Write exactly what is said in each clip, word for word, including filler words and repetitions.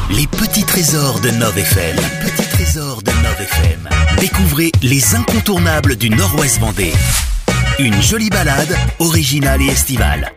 Les petits trésors de Nov F M. Les petits trésors de Nov F M. Découvrez les incontournables du Nord-Ouest Vendée. Une jolie balade, originale et estivale.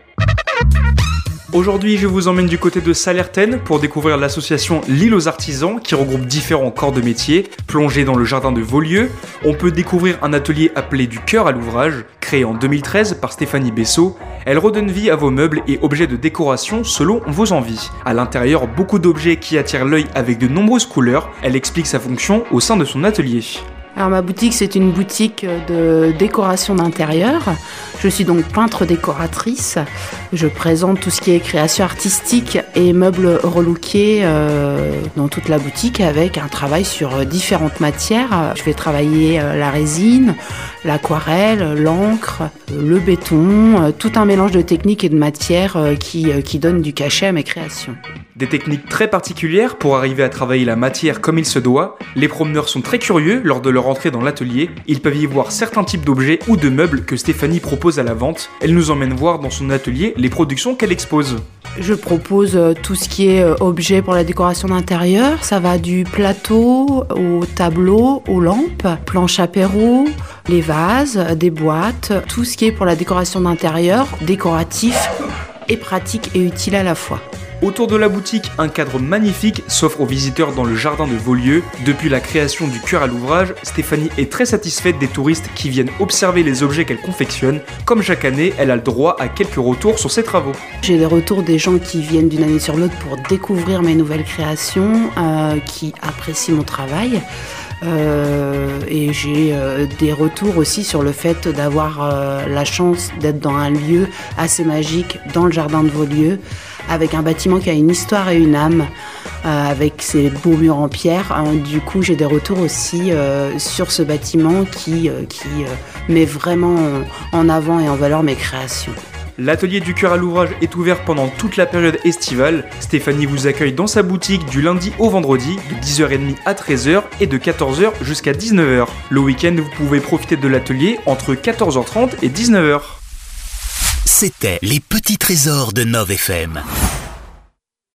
Aujourd'hui, je vous emmène du côté de Sallertaine pour découvrir l'association L'Île aux Artisans qui regroupe différents corps de métier. Plongé dans le jardin de Vaulieu, on peut découvrir un atelier appelé Du cœur à l'ouvrage, créé en deux mille treize par Stéphanie Bessot. Elle redonne vie à vos meubles et objets de décoration selon vos envies. À l'intérieur, beaucoup d'objets qui attirent l'œil avec de nombreuses couleurs. Elle explique sa fonction au sein de son atelier. Alors ma boutique, c'est une boutique de décoration d'intérieur. Je suis donc peintre décoratrice. Je présente tout ce qui est création artistique et meubles relookés euh, dans toute la boutique avec un travail sur différentes matières. Je vais travailler la résine, l'aquarelle, l'encre, le béton, tout un mélange de techniques et de matières qui, qui donnent du cachet à mes créations. Des techniques très particulières pour arriver à travailler la matière comme il se doit. Les promeneurs sont très curieux lors de leur entrée dans l'atelier. Ils peuvent y voir certains types d'objets ou de meubles que Stéphanie propose à la vente. Elle nous emmène voir dans son atelier les productions qu'elle expose. Je propose tout ce qui est objet pour la décoration d'intérieur. Ça va du plateau au tableau, aux lampes, planches apéro, les vases, des boîtes, tout ce qui est pour la décoration d'intérieur, décoratif et pratique et utile à la fois. Autour de la boutique, un cadre magnifique s'offre aux visiteurs dans le jardin de Vaulieu. Depuis la création du cœur à l'ouvrage, Stéphanie est très satisfaite des touristes qui viennent observer les objets qu'elle confectionne. Comme chaque année, elle a le droit à quelques retours sur ses travaux. J'ai des retours des gens qui viennent d'une année sur l'autre pour découvrir mes nouvelles créations, euh, qui apprécient mon travail. Euh, et j'ai euh, des retours aussi sur le fait d'avoir euh, la chance d'être dans un lieu assez magique, dans le jardin de Vaulieu, avec un bâtiment qui a une histoire et une âme, euh, avec ses beaux murs en pierre. Euh, du coup, j'ai des retours aussi euh, sur ce bâtiment qui, euh, qui euh, met vraiment en avant et en valeur mes créations. L'atelier du cœur à l'ouvrage est ouvert pendant toute la période estivale. Stéphanie vous accueille dans sa boutique du lundi au vendredi de dix heures trente à treize heures et de quatorze heures jusqu'à dix-neuf heures. Le week-end, vous pouvez profiter de l'atelier entre quatorze heures trente et dix-neuf heures. C'était les petits trésors de Nov F M.